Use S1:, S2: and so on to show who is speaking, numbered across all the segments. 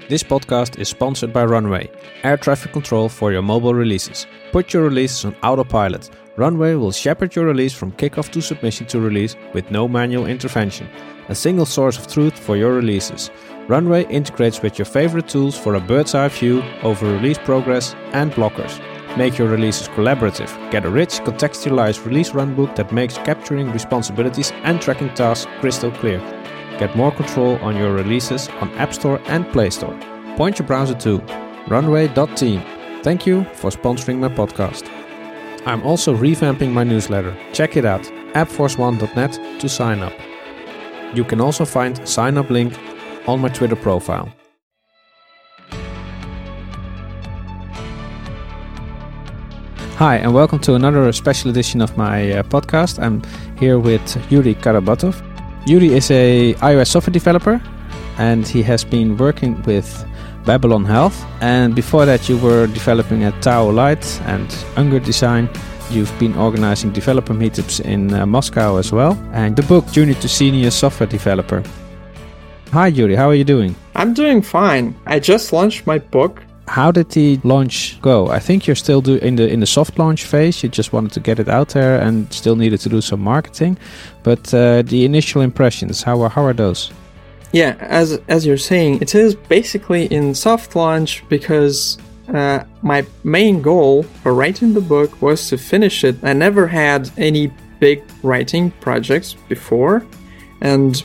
S1: This podcast is sponsored by Runway, air traffic control for your mobile releases. Put your releases on autopilot. Runway will shepherd your release from kickoff to submission to release with no manual intervention. A single source of truth for your releases. Runway integrates with your favorite tools for a bird's eye view over release progress and blockers. Make your releases collaborative. Get a rich, contextualized release runbook that makes capturing responsibilities and tracking tasks crystal clear. Get more control on your releases on App Store and Play Store. Point your browser to runway.team. Thank you for sponsoring my podcast. I'm also revamping my newsletter. Check it out, appforce1.net to sign up. You can also find a sign up link on my Twitter profile. Hi, and welcome to another special edition of my podcast. I'm here with Yuri Karabatov. Yuri is a iOS software developer, and he has been working with Babylon Health. And before that, you were developing at Tao Light and Unger Design. You've been organizing developer meetups in Moscow as well. And the book, Junior to Senior Software Developer. Hi, Yuri. How are you doing?
S2: I'm doing fine. I just launched my book.
S1: How did the launch go? I think you're still in the soft launch phase. You just wanted to get it out there and still needed to do some marketing. But the initial impressions, how are those?
S2: Yeah, as you're saying, it is basically in soft launch because my main goal for writing the book was to finish it. I never had any big writing projects before, and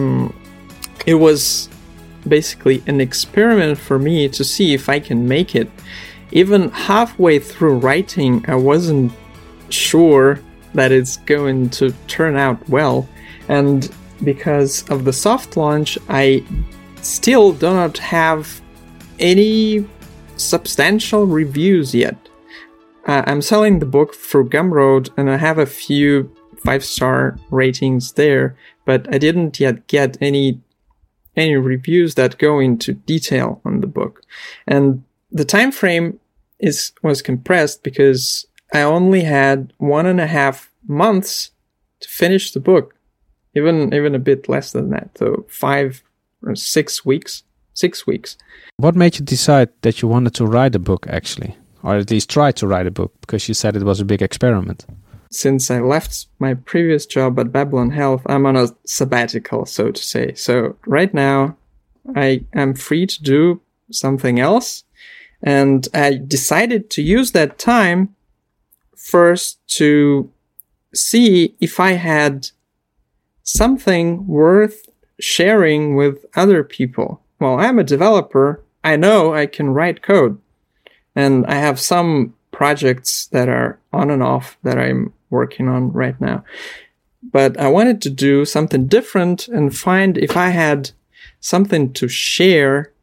S2: it was basically an experiment for me to see if I can make it. Even halfway through writing, I wasn't sure that it's going to turn out well. And because of the soft launch, I still do not have any substantial reviews yet. I'm selling the book through Gumroad, and I have a few 5-star ratings there, but I didn't yet get any reviews that go into detail on the book. And the time frame was compressed because I only had 1.5 months to finish the book. Even a bit less than that. So 5 or 6 weeks. 6 weeks.
S1: What made you decide that you wanted to write a book, actually? Or at least try to write a book, because you said it was a big experiment.
S2: Since I left my previous job at Babylon Health, I'm on a sabbatical, so to say. So right now, I am free to do something else. And I decided to use that time first to see if I had something worth sharing with other people. Well, I'm a developer. I know I can write code. And I have some projects that are on and off that I'm working on right now. But I wanted to do something different and find if I had something to share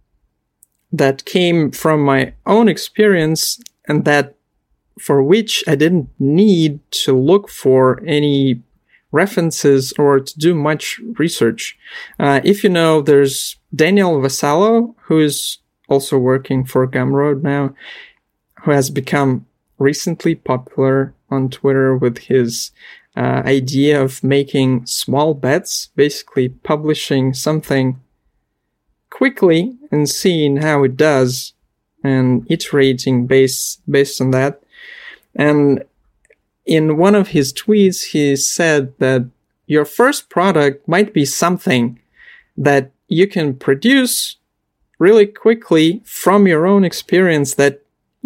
S2: that came from my own experience and that for which I didn't need to look for any references or to do much research. If you know, there's Daniel Vassallo, who is also working for Gumroad now, who has become recently popular on Twitter with his idea of making small bets, basically publishing something quickly and seeing how it does and iterating based on that. And in one of his tweets, he said that your first product might be something that you can produce really quickly from your own experience that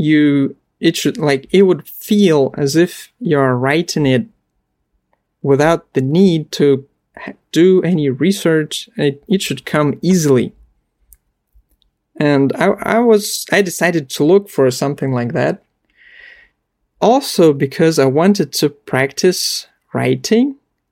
S2: it would feel as if you're writing it without the need to do any research. It should come easily. And I decided to look for something like that. Also because I wanted to practice writing.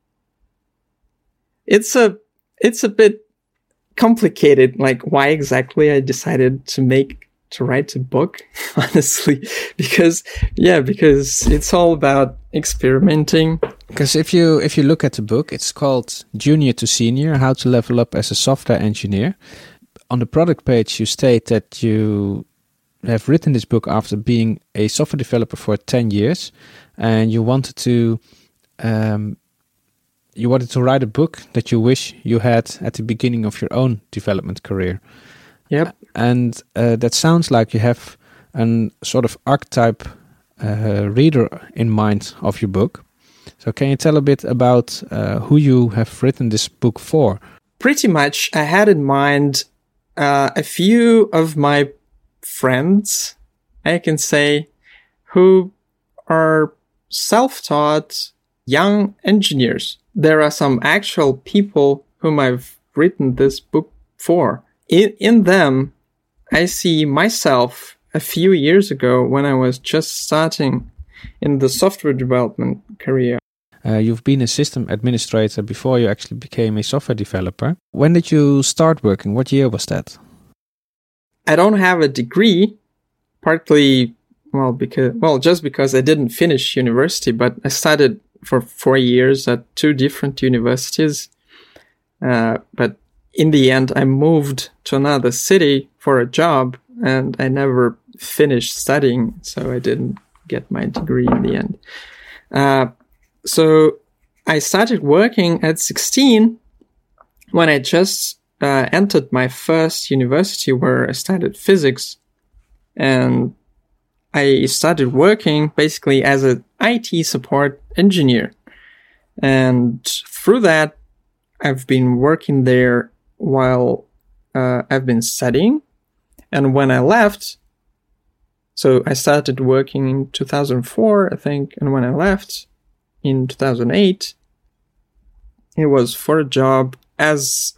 S2: It's a bit complicated, like why exactly I decided to write a book, honestly, because it's all about experimenting.
S1: Because if you look at the book, it's called Junior to Senior, How to Level Up as a Software Engineer. On the product page, you state that you have written this book after being a software developer for 10 years, and you wanted to write a book that you wish you had at the beginning of your own development career.
S2: Yep.
S1: And that sounds like you have a sort of archetype reader in mind of your book. So can you tell a bit about who you have written this book for?
S2: Pretty much, I had in mind a few of my friends, I can say, who are self-taught young engineers. There are some actual people whom I've written this book for. In them, I see myself a few years ago when I was just starting in the software development career.
S1: You've been a system administrator before you actually became a software developer. When did you start working? What year was that?
S2: I don't have a degree, partly, just because I didn't finish university, but I studied for 4 years at 2 different universities. But in the end, I moved to another city for a job, and I never finished studying, so I didn't get my degree in the end. So I started working at 16 when I just entered my first university where I studied physics. And I started working basically as an IT support engineer. And through that, I've been working there while I've been studying. And when I left, so I started working in 2004, I think, and when I left in 2008, it was for a job as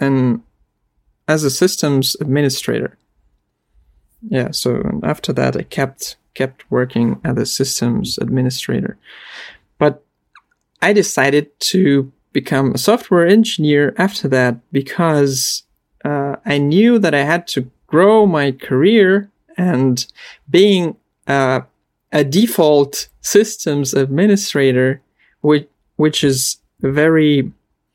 S2: a systems administrator. Yeah, so after that I kept working as a systems administrator. But I decided to become a software engineer after that because I knew that I had to grow my career, and being a default systems administrator, which is a very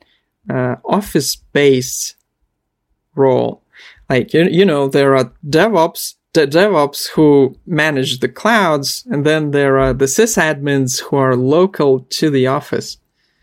S2: office-based role. Like, you know, there are DevOps who manage the clouds, and then there are the sysadmins who are local to the office.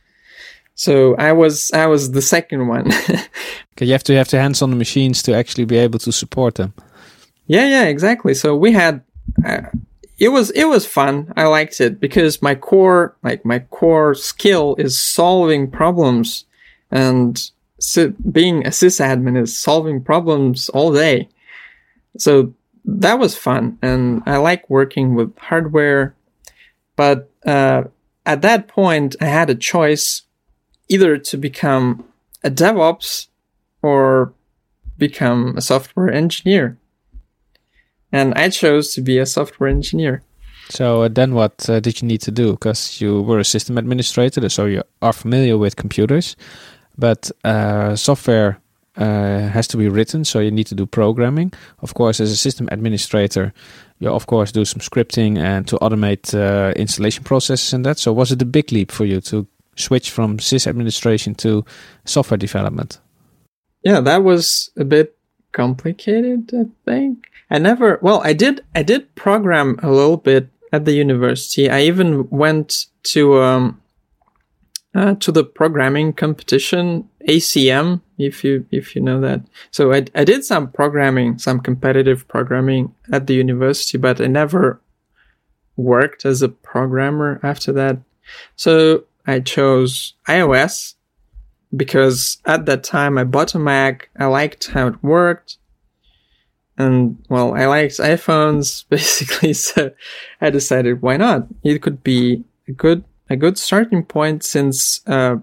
S2: So I was the second one.
S1: Okay, you have to have the hands on the machines to actually be able to support them.
S2: Yeah, exactly. So we had, it was fun. I liked it because my core skill is solving problems, and being a sysadmin is solving problems all day. So that was fun, and I like working with hardware. But at that point, I had a choice either to become a DevOps or become a software engineer. And I chose to be a software engineer.
S1: So then what did you need to do? Because you were a system administrator, so you are familiar with computers. But software has to be written, so you need to do programming. Of course, as a system administrator, you of course do some scripting and to automate installation processes and that. So was it a big leap for you to switch from sys administration to software development?
S2: Yeah, that was a bit complicated, I think. I did program a little bit at the university. I even went to the programming competition, ACM, if you know that. So I did some programming, some competitive programming at the university, but I never worked as a programmer after that. So I chose iOS because at that time I bought a Mac. I liked how it worked. And, well, I liked iPhones, basically, so I decided, why not? It could be a good starting point, since iPhone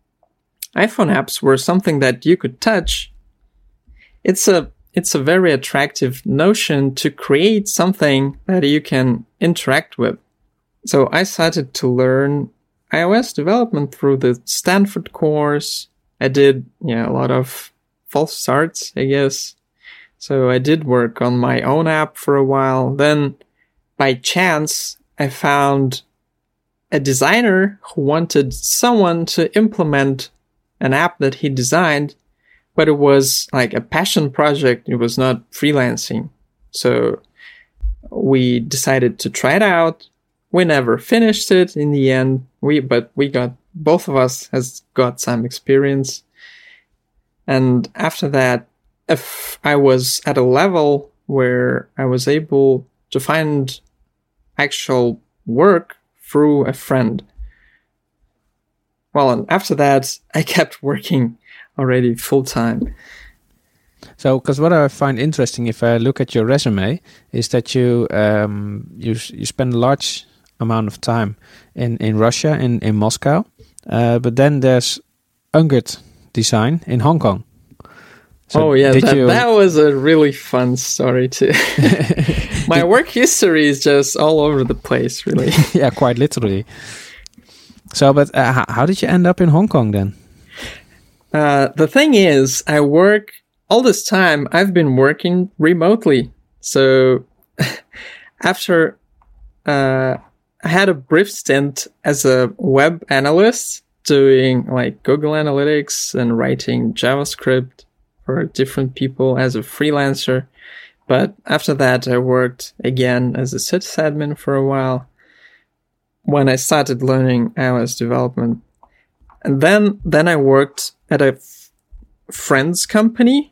S2: apps were something that you could touch. It's a very attractive notion to create something that you can interact with. So I started to learn iOS development through the Stanford course. I did, a lot of false starts, I guess. So I did work on my own app for a while. Then, by chance, I found a designer who wanted someone to implement an app that he designed, but it was like a passion project. It was not freelancing. So we decided to try it out. We never finished it in the end. Both of us has got some experience. And after that, if I was at a level where I was able to find actual work through a friend. Well, and after that, I kept working already full time.
S1: So, because what I find interesting, if I look at your resume, is that you spend a large amount of time in Russia, in Moscow, but then there's Ungert Design in Hong Kong. So
S2: that was a really fun story too. My work history is just all over the place, really.
S1: Yeah, quite literally. So, but how did you end up in Hong Kong then?
S2: The thing is, all this time, I've been working remotely. So after I had a brief stint as a web analyst doing like Google Analytics and writing JavaScript for different people as a freelancer. But after that, I worked again as a sysadmin for a while when I started learning iOS development. And then I worked at a friend's company,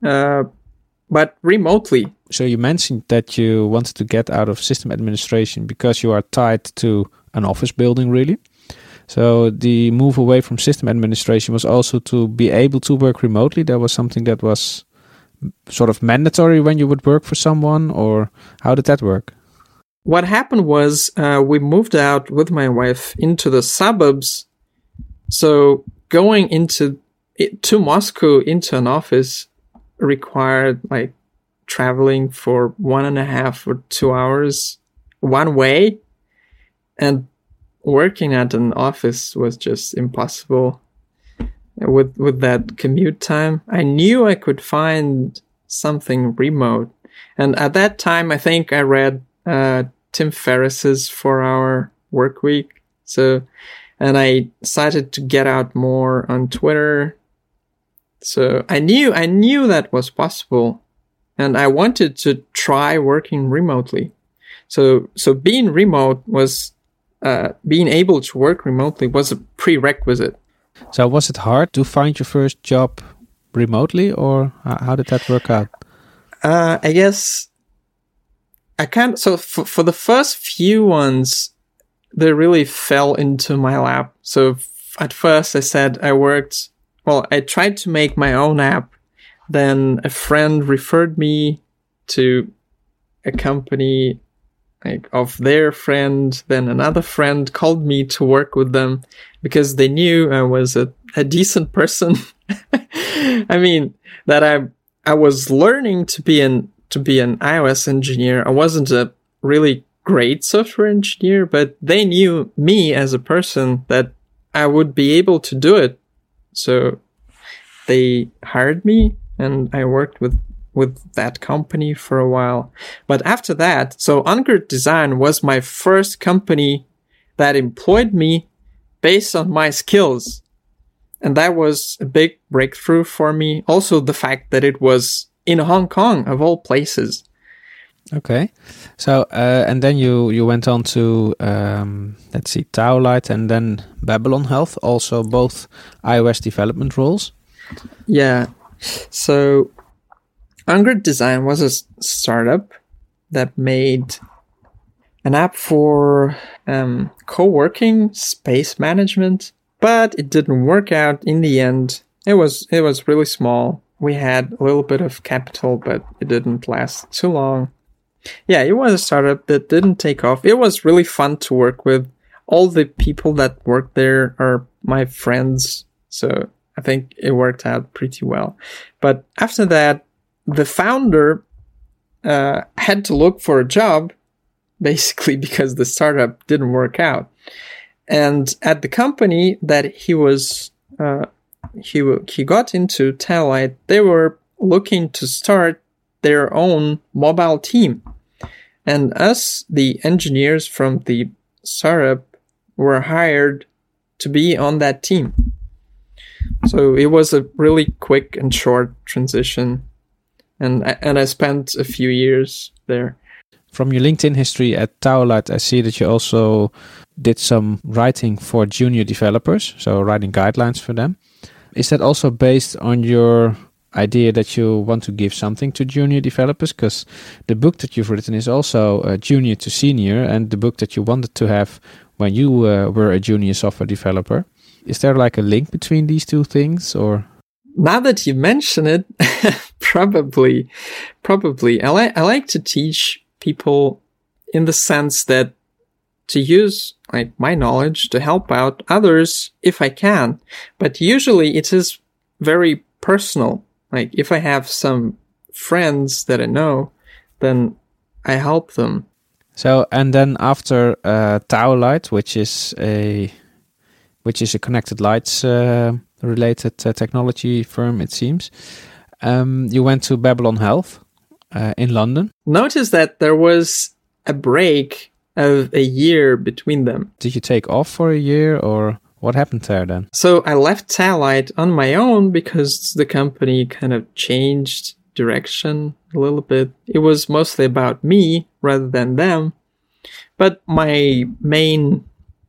S2: but remotely.
S1: So you mentioned that you wanted to get out of system administration because you are tied to an office building, really. So the move away from system administration was also to be able to work remotely. That was something that was sort of mandatory when you would work for someone, or how did that work?
S2: What happened was we moved out with my wife into the suburbs. So going to Moscow into an office required like traveling for 1.5 or 2 hours one way, and working at an office was just impossible with that commute time. I knew I could find something remote, and at that time I think I read Tim Ferriss's 4-Hour Workweek. And I started to get out more on Twitter. So I knew that was possible, and I wanted to try working remotely. So being remote was being able to work remotely was a prerequisite.
S1: So was it hard to find your first job remotely, or how did that work out?
S2: I guess I can't. So for the first few ones, they really fell into my lap. So at first I said I tried to make my own app. Then a friend referred me to a company of their friend. Then another friend called me to work with them because they knew I was a decent person. I mean, that I was learning to be an iOS engineer. I wasn't a really great software engineer, but they knew me as a person that I would be able to do it. So they hired me, and I worked with that company for a while. But after that, so Ungert Design was my first company that employed me based on my skills. And that was a big breakthrough for me. Also, the fact that it was in Hong Kong, of all places.
S1: Okay. So, and then you went on to, Taolight and then Babylon Health, also both iOS development roles.
S2: Yeah. So, Ungert Design was a startup that made an app for co-working space management, but it didn't work out in the end. It was really small. We had a little bit of capital, but it didn't last too long. Yeah, it was a startup that didn't take off. It was really fun to work with. All the people that work there are my friends, so I think it worked out pretty well. But after that, the founder had to look for a job, basically because the startup didn't work out. And at the company that he got into, Taolight, they were looking to start their own mobile team. And us, the engineers from the startup, were hired to be on that team. So it was a really quick and short transition. And I spent a few years there.
S1: From your LinkedIn history at Taolight, I see that you also did some writing for junior developers, so writing guidelines for them. Is that also based on your idea that you want to give something to junior developers? Because the book that you've written is also junior to senior, and the book that you wanted to have when you were a junior software developer. Is there like a link between these two things, or?
S2: Now that you mention it, probably. I like to teach people in the sense that to use like my knowledge to help out others if I can. But usually it is very personal. Like if I have some friends that I know, then I help them.
S1: So, and then after Taulight, which is a connected lights related technology firm, it seems, you went to Babylon Health in London.
S2: Notice that there was a break of a year between them.
S1: Did you take off for a year, or what happened there then?
S2: So I left Taulight on my own because the company kind of changed direction a little bit. It was mostly about me rather than them. But my main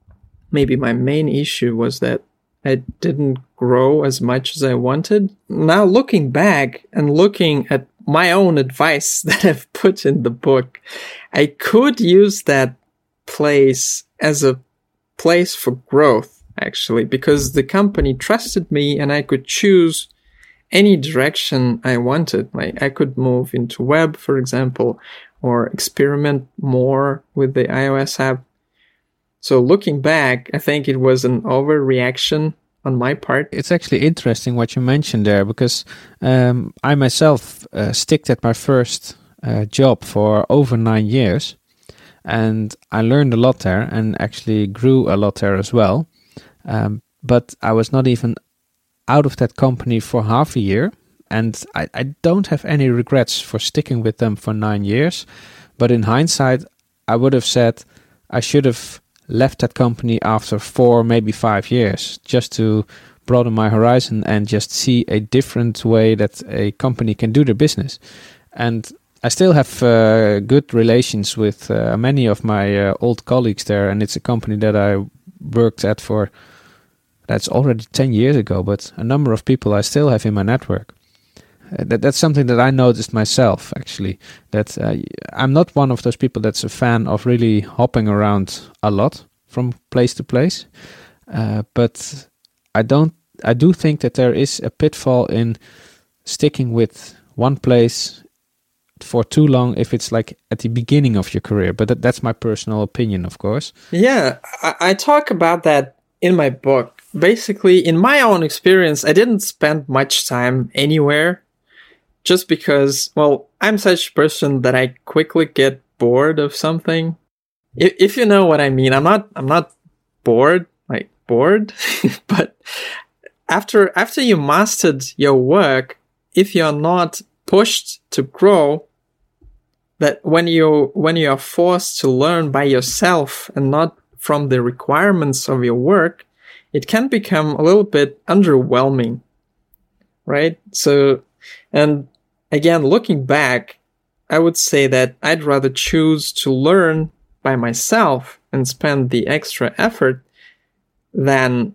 S2: issue was that I didn't grow as much as I wanted. Now looking back and looking at my own advice that I've put in the book, I could use that place as a place for growth, actually, because the company trusted me and I could choose any direction I wanted. Like I could move into web, for example, or experiment more with the iOS app. So looking back, I think it was an overreaction on my part.
S1: It's actually interesting what you mentioned there, because I myself sticked at my first job for over 9 years, and I learned a lot there and actually grew a lot there as well. But I was not even out of that company for half a year, and I don't have any regrets for sticking with them for 9 years. But in hindsight, I would have said I should have left that company after 4, maybe 5 years, just to broaden my horizon and just see a different way that a company can do their business. And I still have good relations with many of my old colleagues there, and it's a company that I worked at for, that's already 10 years ago, but a number of people I still have in my network. That's something that I noticed myself, actually, that I'm not one of those people that's a fan of really hopping around a lot from place to place. But I do think that there is a pitfall in sticking with one place for too long if it's like at the beginning of your career. But that's my personal opinion, of course.
S2: Yeah, I talk about that in my book. Basically, in my own experience, I didn't spend much time anywhere. Just because, well, I'm such a person that I quickly get bored of something. If you know what I mean, I'm not bored, but after you mastered your work, if you're not pushed to grow, that when you are forced to learn by yourself and not from the requirements of your work, it can become a little bit underwhelming, right? So, and again, looking back, I would say that I'd rather choose to learn by myself and spend the extra effort than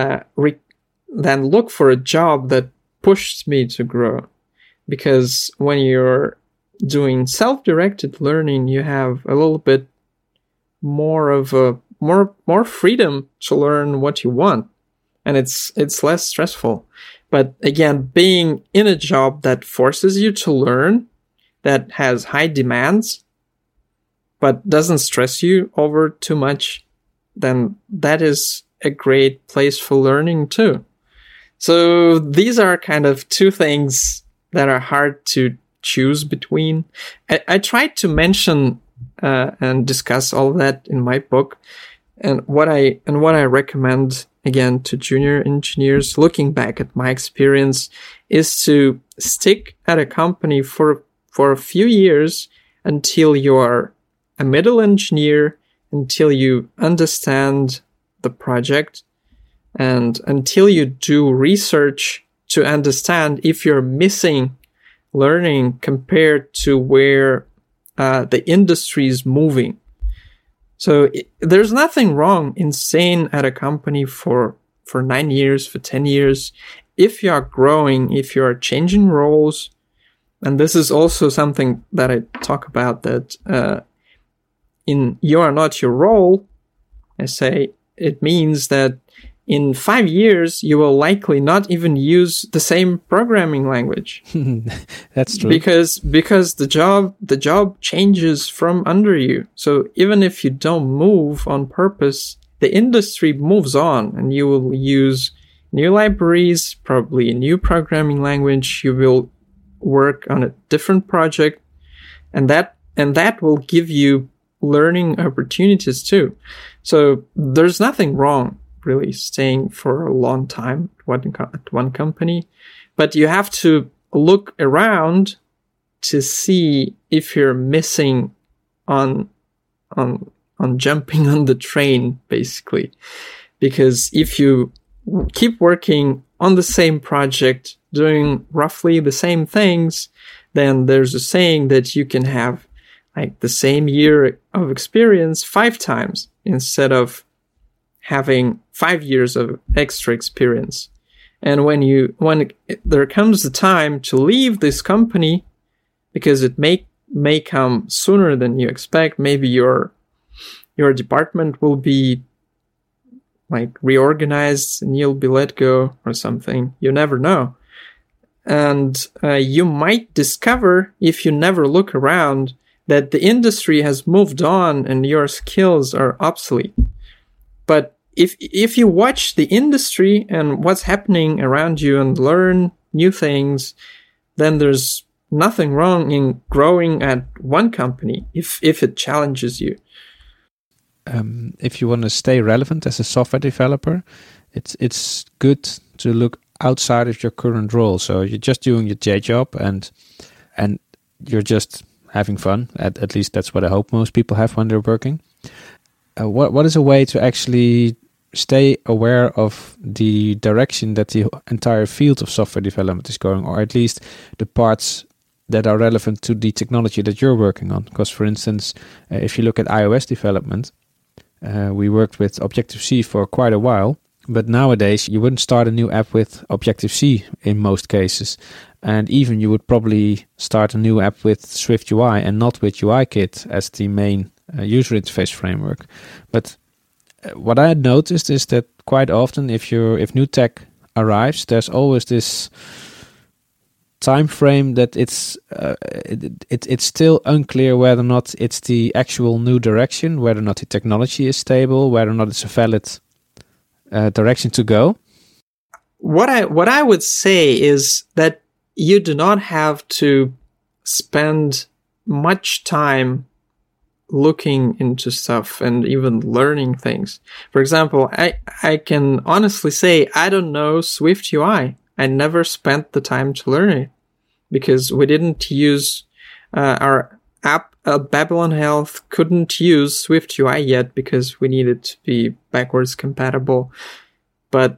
S2: look for a job that pushed me to grow. Because when you're doing self-directed learning, you have a little bit more of a more freedom to learn what you want, and it's less stressful. But again, being in a job that forces you to learn, that has high demands, but doesn't stress you over too much, then that is a great place for learning too. So these are kind of two things that are hard to choose between. I tried to mention and discuss all of that in my book, and what I recommend again to junior engineers, looking back at my experience, is to stick at a company for a few years until you're a middle engineer, until you understand the project, and until you do research to understand if you're missing learning compared to where the industry is moving. So there's nothing wrong in staying at a company for 9 years, for 10 years. if you are growing, if you are changing roles, and this is also something that I talk about, that in You Are Not Your Role, I say it means that in 5 years, you will likely not even use the same programming language.
S1: That's true.
S2: Because the job changes from under you. So even if you don't move on purpose, the industry moves on, and you will use new libraries, probably a new programming language. You will work on a different project, and that will give you learning opportunities too. So there's nothing wrong really staying for a long time at one company, but you have to look around to see if you're missing on jumping on the train, basically. Because if you keep working on the same project, doing roughly the same things, then there's a saying that you can have like the same year of experience 5 times instead of having 5 years of extra experience. And when there comes the time to leave this company, because it may come sooner than you expect, maybe your department will be like reorganized and you'll be let go or something. You never know. And you might discover, if you never look around, that the industry has moved on and your skills are obsolete. But if you watch the industry and what's happening around you and learn new things, then there's nothing wrong in growing at one company if it challenges you.
S1: If you want to stay relevant as a software developer, it's good to look outside of your current role. So you're just doing your day job and you're just having fun. At least that's what I hope most people have when they're working. What is a way to actually stay aware of the direction that the entire field of software development is going, or at least the parts that are relevant to the technology that you're working on? Because, for instance, if you look at iOS development, we worked with Objective-C for quite a while, but nowadays you wouldn't start a new app with Objective-C in most cases. And even you would probably start a new app with SwiftUI and not with UIKit as the main user interface framework. But what I had noticed is that quite often if new tech arrives, there's always this time frame that it's still unclear whether or not it's the actual new direction, whether or not the technology is stable, whether or not it's a valid direction to go.
S2: What I would say is that you do not have to spend much time looking into stuff and even learning things. For example, I can honestly say I don't know SwiftUI. I never spent the time to learn it because we didn't use our app. Babylon Health couldn't use SwiftUI yet because we needed to be backwards compatible. But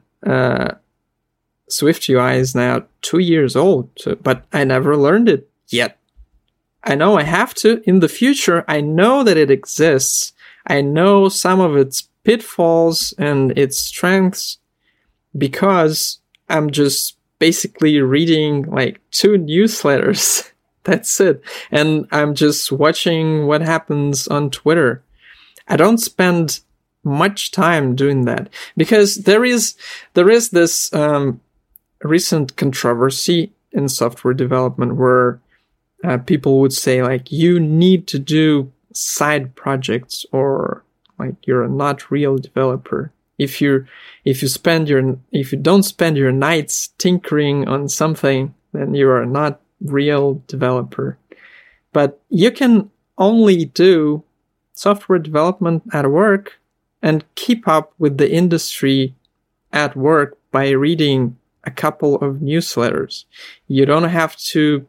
S2: SwiftUI is now 2 years old, but I never learned it yet. I know I have to in the future. I know that it exists. I know some of its pitfalls and its strengths because I'm just basically reading like 2 newsletters. That's it. And I'm just watching what happens on Twitter. I don't spend much time doing that because there is this recent controversy in software development where people would say like you need to do side projects or like you're a not real developer if you don't spend your nights tinkering on something, then you are not real developer. But you can only do software development at work and keep up with the industry at work by reading a couple of newsletters. You don't have to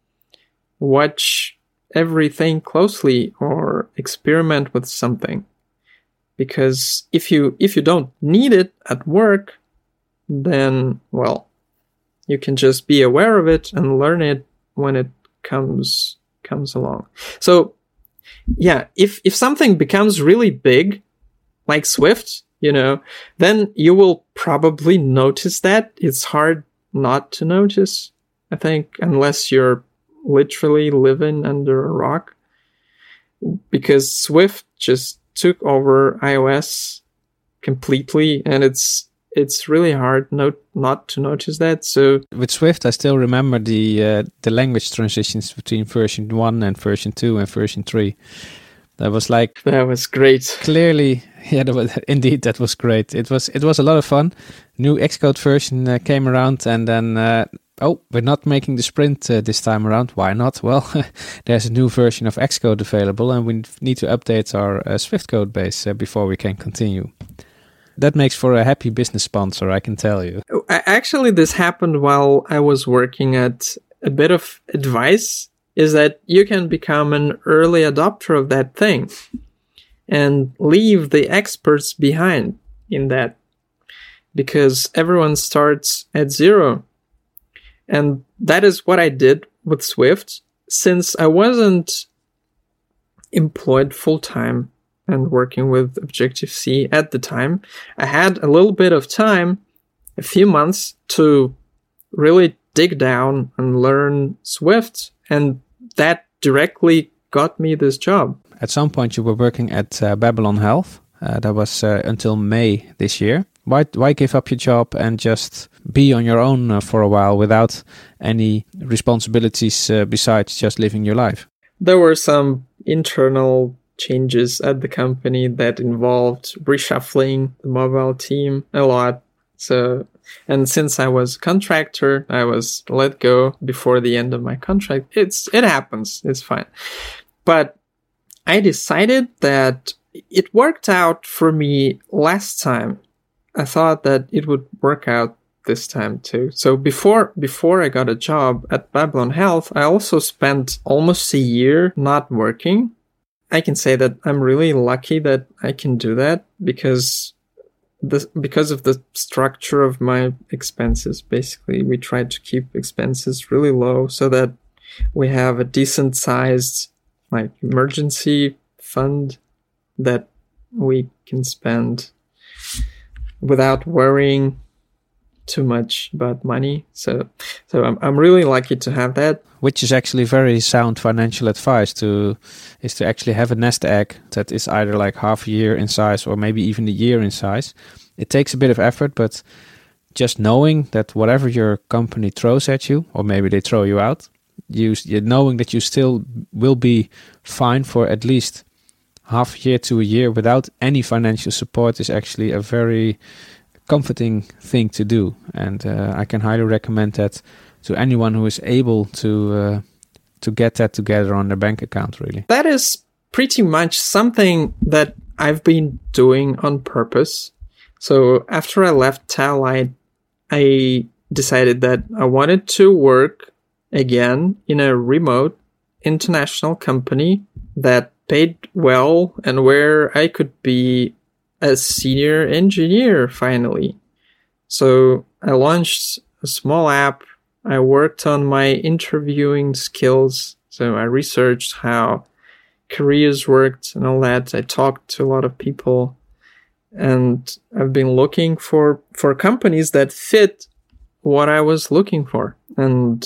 S2: watch everything closely or experiment with something. Because if you don't need it at work, then, well, you can just be aware of it and learn it when it comes along. So, yeah, if something becomes really big, like Swift, then you will probably notice that. It's hard not to notice, I think, unless you're literally living under a rock. Because Swift just took over iOS completely, and it's really hard not to notice that. So
S1: with Swift, I still remember the language transitions between version 1 and version 2 and version 3. That was great. Clearly, yeah, that was great. It was a lot of fun. New Xcode version came around, and then we're not making the sprint this time around. Why not? Well, there's a new version of Xcode available, and we need to update our Swift code base before we can continue. That makes for a happy business sponsor, I can tell you.
S2: Actually, this happened while I was working at a bit of advice, is that you can become an early adopter of that thing and leave the experts behind in that, because everyone starts at zero. And that is what I did with Swift. Since I wasn't employed full-time and working with Objective-C at the time, I had a little bit of time, a few months, to really dig down and learn Swift. And that directly got me this job.
S1: At some point you were working at Babylon Health. That was until May this year. Why give up your job and just be on your own for a while without any responsibilities besides just living your life?
S2: There were some internal changes at the company that involved reshuffling the mobile team a lot. And since I was a contractor, I was let go before the end of my contract. It happens. It's fine. But I decided that it worked out for me last time. I thought that it would work out this time too. So before I got a job at Babylon Health, I also spent almost a year not working. I can say that I'm really lucky that I can do that because of the structure of my expenses. Basically, we try to keep expenses really low so that we have a decent sized emergency fund that we can spend without worrying too much about money. So I'm really lucky to have that.
S1: Which is actually very sound financial advice to actually have a nest egg that is either like half a year in size or maybe even a year in size. It takes a bit of effort, but just knowing that whatever your company throws at you, or maybe they throw you out, knowing that you still will be fine for at least half a year to a year without any financial support is actually a very comforting thing to do. And I can highly recommend that to anyone who is able to get that together on their bank account, really.
S2: That is pretty much something that I've been doing on purpose. So after I left Tallite, I decided that I wanted to work again in a remote international company that paid well and where I could be a senior engineer finally. So I launched a small app. I worked on my interviewing skills. So I researched how careers worked and all that. I talked to a lot of people, and I've been looking for companies that fit what I was looking for. And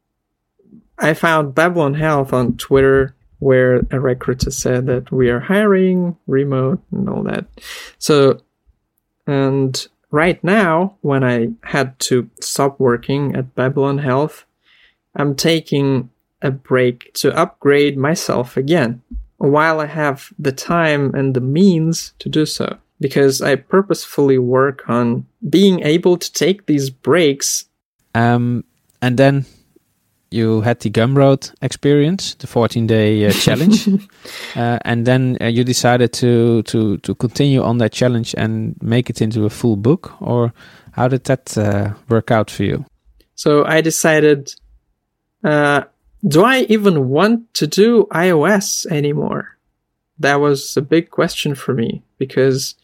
S2: I found Babylon Health on Twitter, where a recruiter said that we are hiring remote and all that. So, and right now, when I had to stop working at Babylon Health, I'm taking a break to upgrade myself again, while I have the time and the means to do so. Because I purposefully work on being able to take these breaks.
S1: And then you had the Gumroad experience, the 14-day challenge, and then you decided to continue on that challenge and make it into a full book, or how did that work out for you?
S2: So I decided, do I even want to do iOS anymore? That was a big question for me, because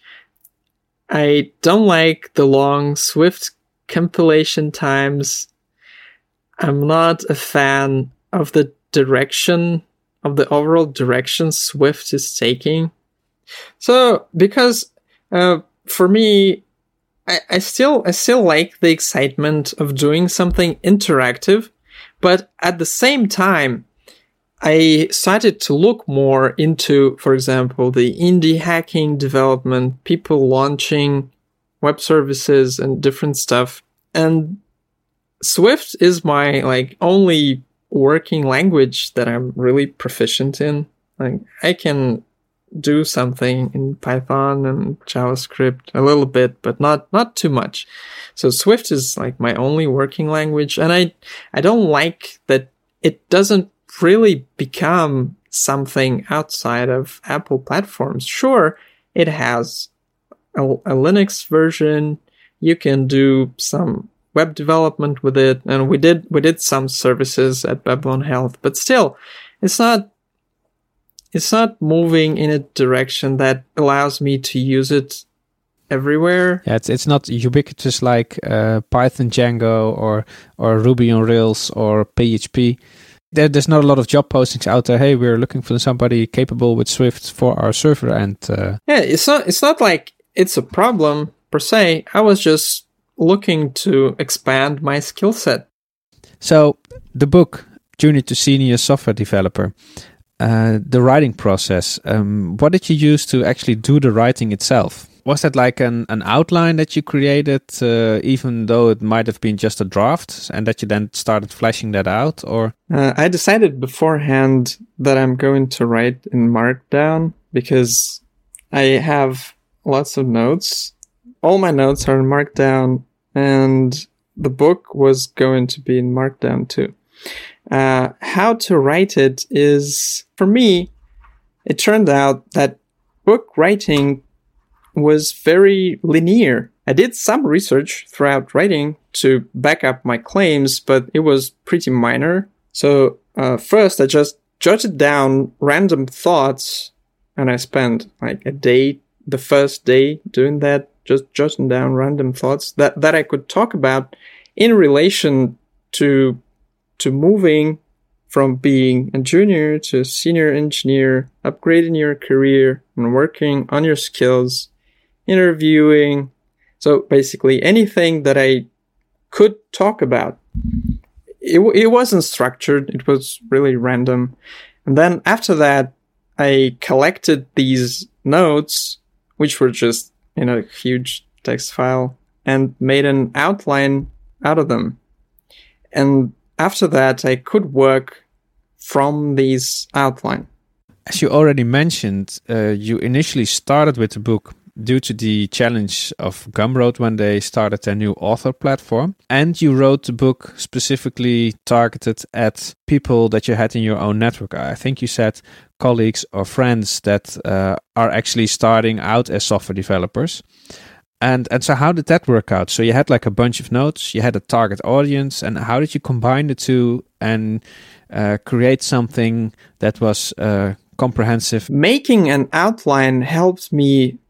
S2: I don't like the long Swift compilation times. I'm not a fan of the direction, of the overall direction Swift is taking. So, because for me, I still like the excitement of doing something interactive, but at the same time, I started to look more into, for example, the indie hacking development, people launching web services and different stuff. And Swift is my only working language that I'm really proficient in. Like I can do something in Python and JavaScript a little bit, but not too much. So Swift is like my only working language, and I don't like that it doesn't really become something outside of Apple platforms. Sure, it has a Linux version. You can do some web development with it, and we did some services at Babylon Health, but still, it's not moving in a direction that allows me to use it everywhere.
S1: Yeah, it's not ubiquitous like Python, Django, or Ruby on Rails or PHP. There's not a lot of job postings out there. Hey, we're looking for somebody capable with Swift for our server. And
S2: yeah, it's not like it's a problem per se. I was just looking to expand my skill set.
S1: So the book, Junior to Senior Software Developer, the writing process, what did you use to actually do the writing itself? Was that like an outline that you created, even though it might have been just a draft, and that you then started fleshing that out? Or
S2: I decided beforehand that I'm going to write in Markdown because I have lots of notes. All my notes are in Markdown, and the book was going to be in Markdown too. How to write it is, for me, it turned out that book writing was very linear. I did some research throughout writing to back up my claims, but it was pretty minor. So first I just jotted down random thoughts, and I spent like a day, the first day doing that, just jotting down random thoughts that I could talk about in relation to moving from being a junior to a senior engineer, upgrading your career and working on your skills, interviewing. So basically anything that I could talk about. It wasn't structured. It was really random. And then after that, I collected these notes, which were just in a huge text file, and made an outline out of them. And after that, I could work from these outline.
S1: As you already mentioned, you initially started with the book due to the challenge of Gumroad when they started their new author platform. And you wrote the book specifically targeted at people that you had in your own network. I think you said colleagues or friends that are actually starting out as software developers. And so how did that work out? So you had like a bunch of notes, you had a target audience, and how did you combine the two and create something that was comprehensive?
S2: Making an outline helps me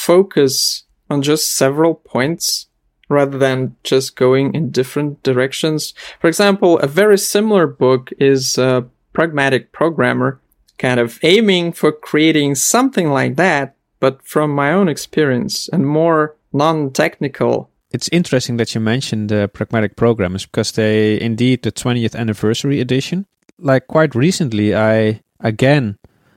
S2: focus on just several points rather than just going in different directions. For example, a very similar book is Pragmatic Programmer, kind of aiming for creating something like that, but from my own experience and more non-technical.
S1: It's interesting that you mentioned Pragmatic Programmers, because they indeed the 20th anniversary edition. Like quite recently, I again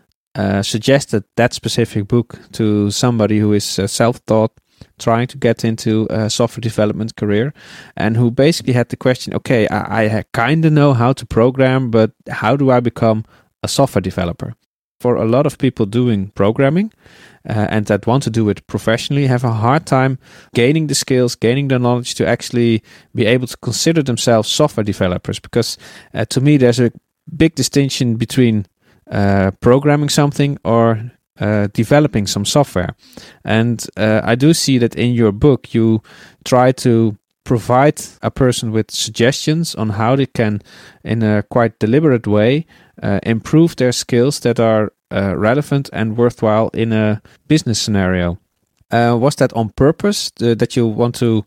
S1: suggested that specific book to somebody who is self-taught, trying to get into a software development career, and who basically had the question, okay, I kind of know how to program, but how do I become a software developer? For a lot of people doing programming and that want to do it professionally have a hard time gaining the skills, gaining the knowledge to actually be able to consider themselves software developers. Because to me, there's a big distinction between programming something or developing some software. And I do see that in your book, you try to provide a person with suggestions on how they can, in a quite deliberate way, improve their skills that are relevant and worthwhile in a business scenario. Was that on purpose, that you want to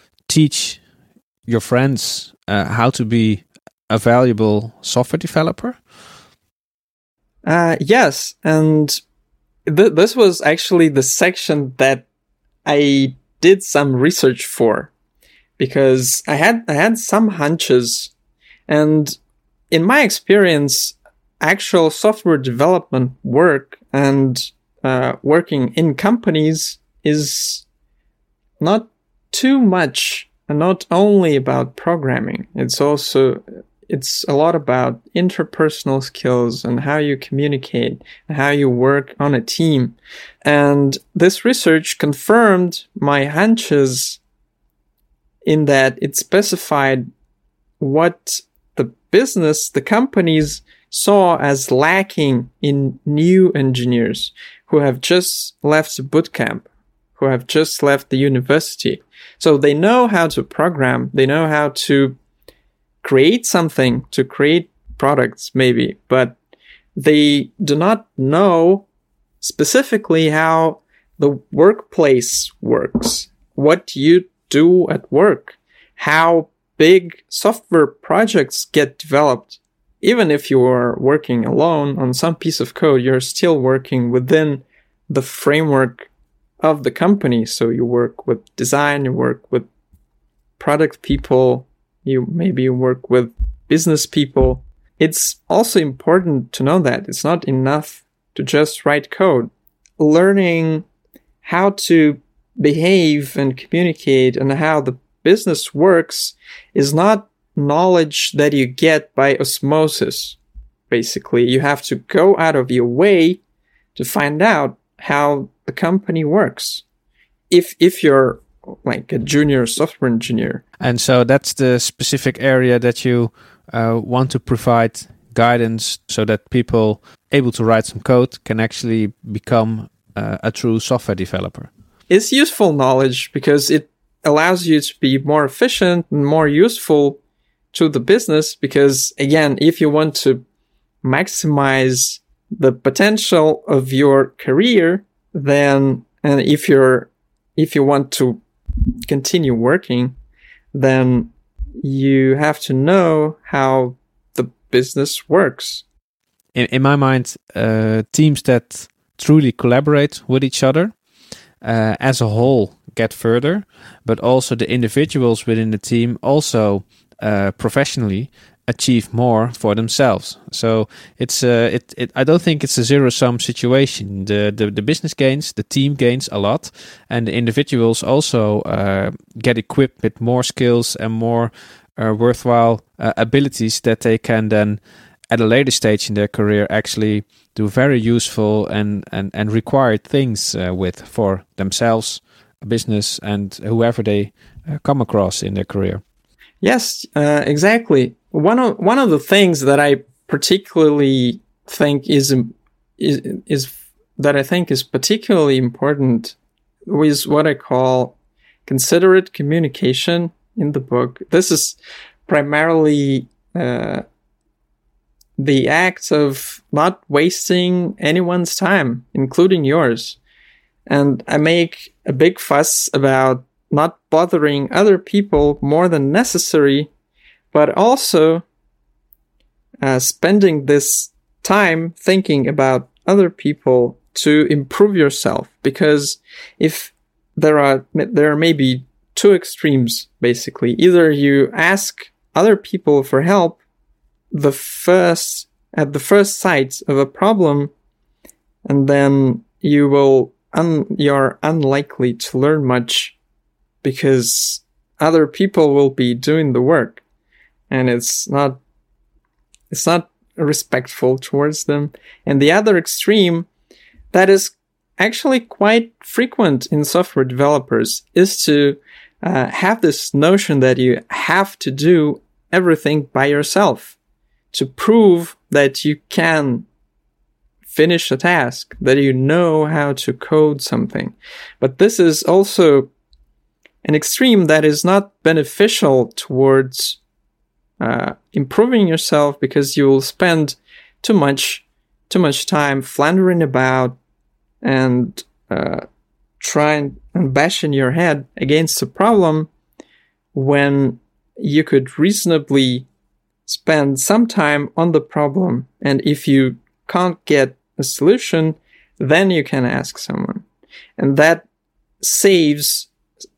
S1: teach your friends how to be a valuable software developer?
S2: Yes, and this was actually the section that I did some research for, because I had some hunches, and in my experience, actual software development work and working in companies is not too much, and not only about programming. It's a lot about interpersonal skills and how you communicate and how you work on a team. And this research confirmed my hunches in that it specified what the companies saw as lacking in new engineers who have just left the bootcamp, who have just left the university. So they know how to program, they know how to create something, to create products maybe, but they do not know specifically how the workplace works, what you do at work, how big software projects get developed. Even if you are working alone on some piece of code, you're still working within the framework of the company. So you work with design, you work with product people, you work with business people. It's also important to know that it's not enough to just write code. Learning how to behave and communicate and how the business works is not knowledge that you get by osmosis. Basically, you have to go out of your way to find out how the company works. If you're like a junior software engineer.
S1: And so that's the specific area that you want to provide guidance so that people able to write some code can actually become a true software developer.
S2: It's useful knowledge because it allows you to be more efficient and more useful to the business. Because again, if you want to maximize the potential of your career, then, and if you want to continue working, then you have to know how the business works.
S1: In my mind, teams that truly collaborate with each other as a whole get further, but also the individuals within the team also professionally achieve more for themselves. So it's I don't think it's a zero-sum situation. The business gains, the team gains a lot, and the individuals also get equipped with more skills and more worthwhile abilities that they can then at a later stage in their career actually do very useful and required things with for themselves, a business, and whoever they come across in their career.
S2: Yes, exactly. One of the things that I particularly think is particularly important is what I call considerate communication in the book. This is primarily the act of not wasting anyone's time, including yours. And I make a big fuss about not bothering other people more than necessary, but also spending this time thinking about other people to improve yourself. Because if there are maybe two extremes, basically. Either you ask other people for help at the first sight of a problem, and then you're unlikely to learn much because other people will be doing the work, and it's not respectful towards them. And the other extreme, that is actually quite frequent in software developers, is to have this notion that you have to do everything by yourself to prove that you can finish a task, that you know how to code something. But this is also an extreme that is not beneficial towards improving yourself, because you will spend too much time floundering about and trying and bashing your head against a problem when you could reasonably spend some time on the problem. And if you can't get a solution, then you can ask someone. And that saves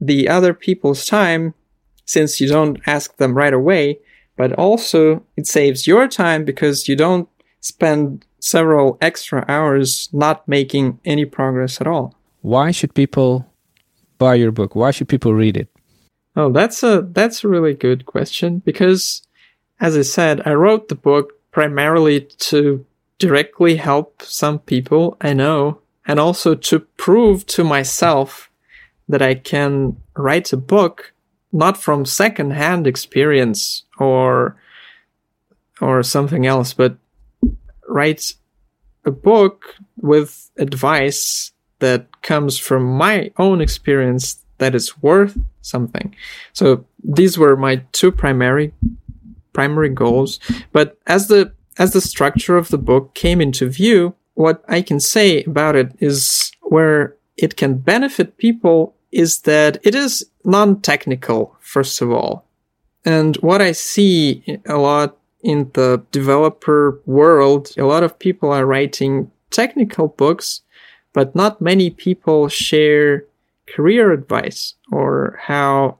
S2: the other people's time, since you don't ask them right away, but also it saves your time because you don't spend several extra hours not making any progress at all.
S1: Why should people buy your book? Why should people read it?
S2: Oh, that's a really good question, because as I said, I wrote the book primarily to directly help some people I know, and also to prove to myself that I can write a book not from second-hand experience or something else, but write a book with advice that comes from my own experience that is worth something. So these were my two primary goals. But as the structure of the book came into view, what I can say about it is where it can benefit people is that it is non-technical, first of all. And what I see a lot in the developer world, a lot of people are writing technical books, but not many people share career advice or how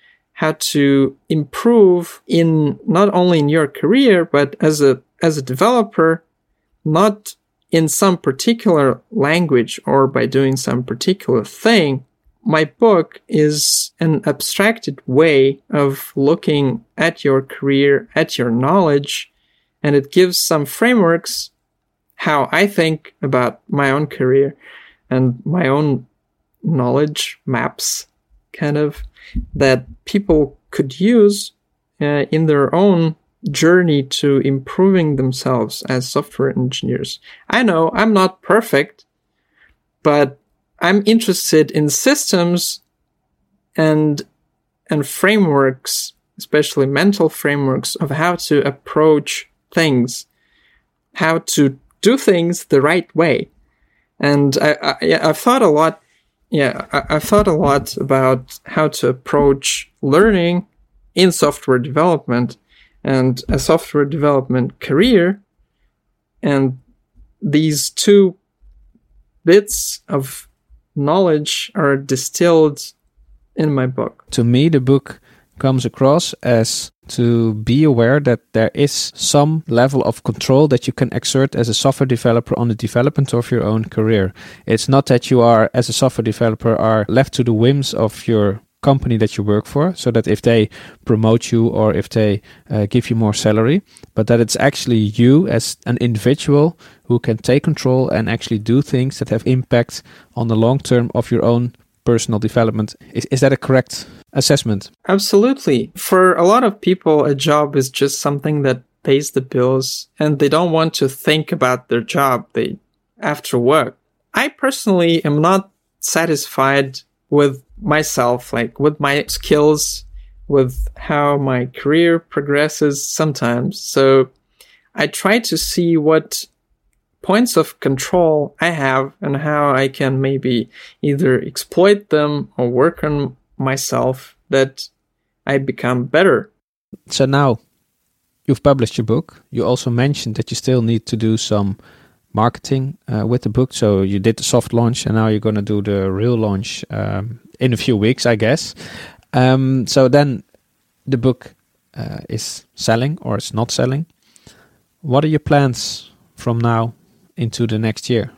S2: to improve in not only in your career, but as a developer, not in some particular language or by doing some particular thing. My book is an abstracted way of looking at your career, at your knowledge, and it gives some frameworks how I think about my own career and my own knowledge maps, kind of, that people could use in their own journey to improving themselves as software engineers. I know I'm not perfect, but I'm interested in systems and frameworks, especially mental frameworks of how to approach things, how to do things the right way. And I've thought a lot. Yeah, I've thought a lot about how to approach learning in software development and a software development career. And these two bits of knowledge are distilled in my book.
S1: To me, the book comes across as to be aware that there is some level of control that you can exert as a software developer on the development of your own career. It's not that you are, as a software developer, are left to the whims of your company that you work for, so that if they promote you or if they give you more salary, but that it's actually you as an individual who can take control and actually do things that have impact on the long term of your own personal development. Is that a correct assessment?
S2: Absolutely. For a lot of people, a job is just something that pays the bills and they don't want to think about their job after work. I personally am not satisfied with myself, like with my skills, with how my career progresses sometimes. So I try to see what points of control I have and how I can maybe either exploit them or work on myself that I become better.
S1: So now you've published your book. You also mentioned that you still need to do some marketing with the book. So you did the soft launch and now you're going to do the real launch in a few weeks, I guess. So then the book is selling or it's not selling. What are your plans from now into the next year?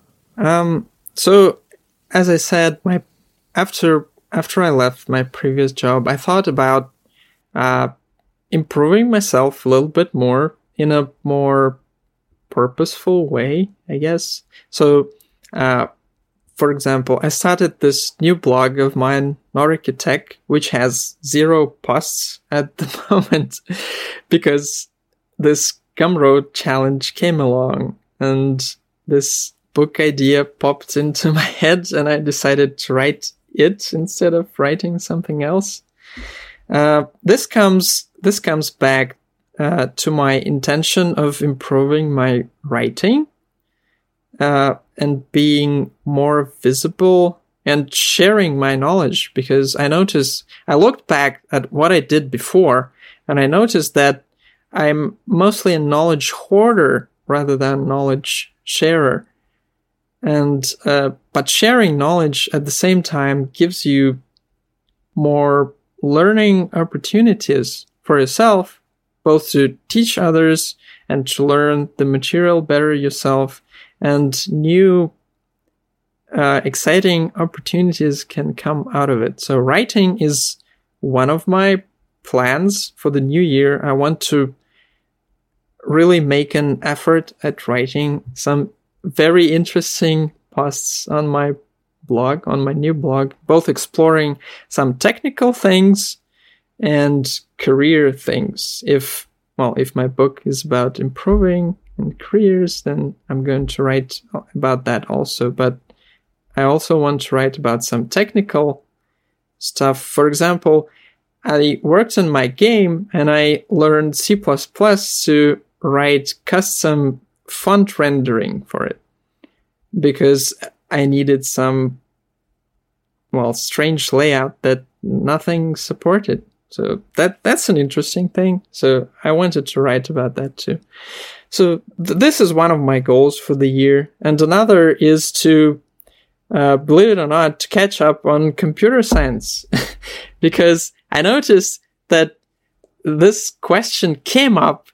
S2: So as I said, after I left my previous job, I thought about improving myself a little bit more in a more purposeful way, I guess. So, for example, I started this new blog of mine, Nordic Tech, which has 0 posts at the moment because this Gumroad challenge came along and this book idea popped into my head and I decided to write it instead of writing something else. This comes back to my intention of improving my writing and being more visible and sharing my knowledge, because I looked back at what I did before and I noticed that I'm mostly a knowledge hoarder rather than knowledge sharer. And but sharing knowledge at the same time gives you more learning opportunities for yourself, both to teach others and to learn the material better yourself, and new exciting opportunities can come out of it. So writing is one of my plans for the new year. I want to really make an effort at writing some very interesting posts on my blog, on my new blog, both exploring some technical things and career things. If my book is about improving in careers, then I'm going to write about that also. But I also want to write about some technical stuff. For example, I worked on my game and I learned C++ to write custom font rendering for it because I needed some, strange layout that nothing supported. So that's an interesting thing. So I wanted to write about that too. So this is one of my goals for the year. And another is to, believe it or not, to catch up on computer science because I noticed that this question came up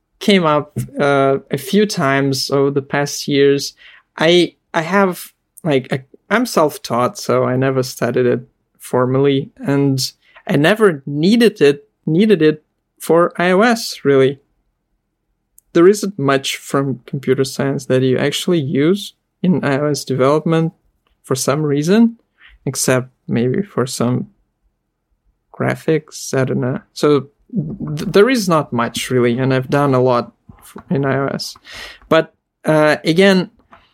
S2: a few times over the past years. I have I'm self-taught, so I never studied it formally, and I never needed it for iOS, really. There isn't much from computer science that you actually use in iOS development for some reason, except maybe for some graphics, I don't know. So there is not much really, and I've done a lot in iOS. But again,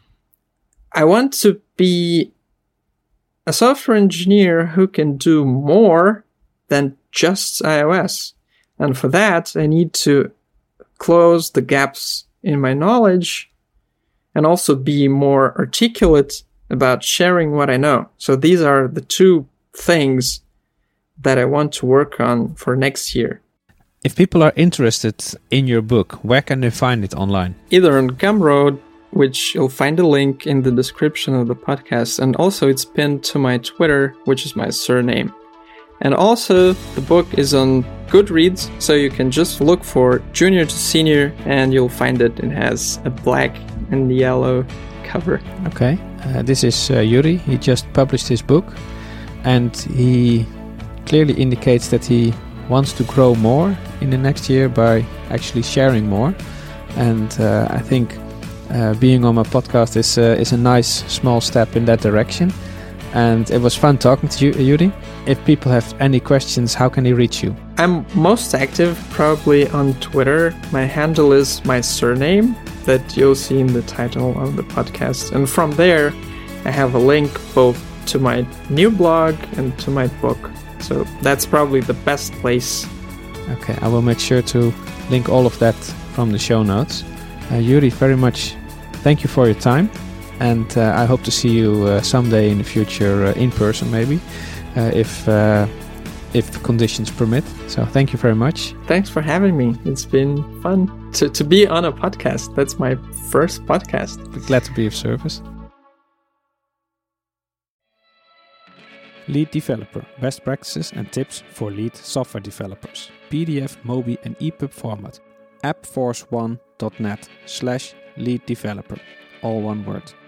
S2: I want to be a software engineer who can do more than just iOS. And for that, I need to close the gaps in my knowledge and also be more articulate about sharing what I know. So these are the two things that I want to work on for next year.
S1: If people are interested in your book, where can they find it online?
S2: Either on Gumroad, which you'll find a link in the description of the podcast, and also it's pinned to my Twitter, which is my surname. And also, the book is on Goodreads, so you can just look for Junior to Senior, and you'll find it. It has a black and yellow cover.
S1: Okay, this is Yuri. He just published his book, and he clearly indicates that he wants to grow more in the next year by actually sharing more. And I think being on my podcast is a nice small step in that direction. And it was fun talking to you, Yuri. If people have any questions, how can they reach you?
S2: I'm most active probably on Twitter. My handle is my surname that you'll see in the title of the podcast. And from there, I have a link both to my new blog and to my book. So that's probably the best place.
S1: Okay, I will make sure to link all of that from the show notes. Yuri, very much thank you for your time. And I hope to see you someday in the future in person, maybe, if the conditions permit. So thank you very much.
S2: Thanks for having me. It's been fun to be on a podcast. That's my first podcast.
S1: Glad to be of service. Lead Developer, best practices and tips for lead software developers. PDF, Mobi and EPUB format. appforce1.net/lead developer. All one word.